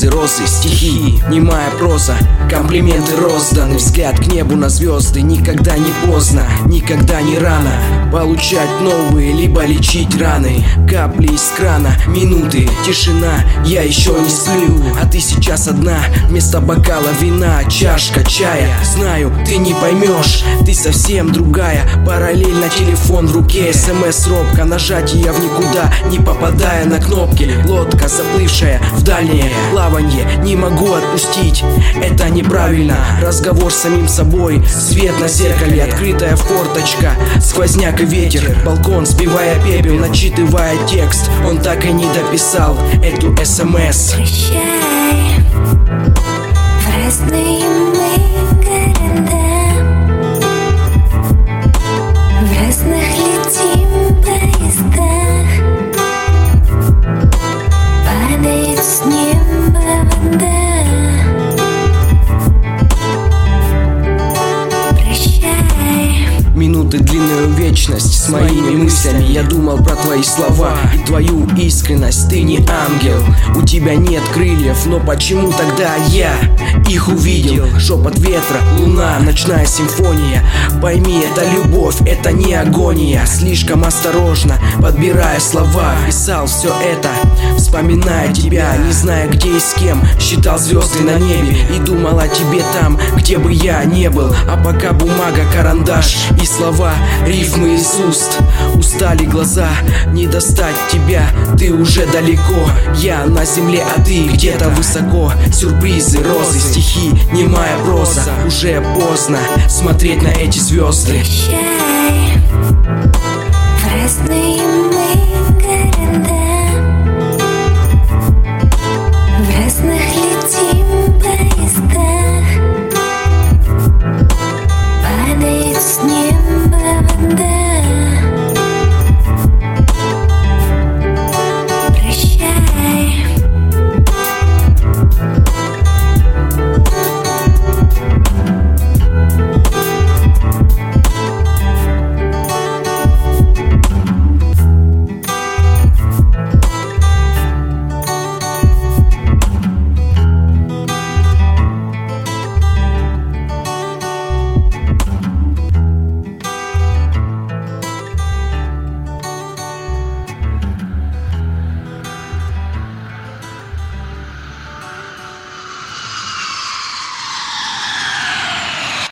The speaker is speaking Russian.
Сюрпризы, розы, стихи, немая проза, комплименты розданы, взгляд к небу на звезды. Никогда не поздно, никогда не рано получать новые, либо лечить раны. Капли из крана, минуты, тишина, я еще не сплю, а ты сейчас одна, вместо бокала вина, чашка чая. Знаю, ты не поймешь, ты совсем другая. Параллельно телефон в руке, СМС робко, нажатие в никуда, не попадая на кнопки. Лодка заплывшая в дальнее плаванье, не могу отпустить, это неправильно. Разговор с самим собой, свет на зеркале, открытая форточка, сквозняк и ветер, балкон сбивая пепел, начитывая текст. Он так и не дописал эту СМС. Прощай, в разные мы города, в разных летим поездах, падает с неба вода. Минуты длинную вечность с моими мыслями. Я думал про твои слова и твою искренность. Ты не ангел, у тебя нет крыльев, но почему тогда я их увидел? Шепот ветра, луна, ночная симфония. Пойми, это любовь, это не агония. Слишком осторожно, подбирая слова, писал все это, вспоминая тебя, не зная где и с кем. Считал звезды на небе и думал о тебе там, где бы я не был. А пока бумага, карандаш и слова, рифмы из уст, устали глаза, не достать тебя, ты уже далеко. Я на земле, а ты где-то высоко. Сюрпризы, розы, стихи, немая проза. Уже поздно смотреть на эти звезды. Прощай, в разные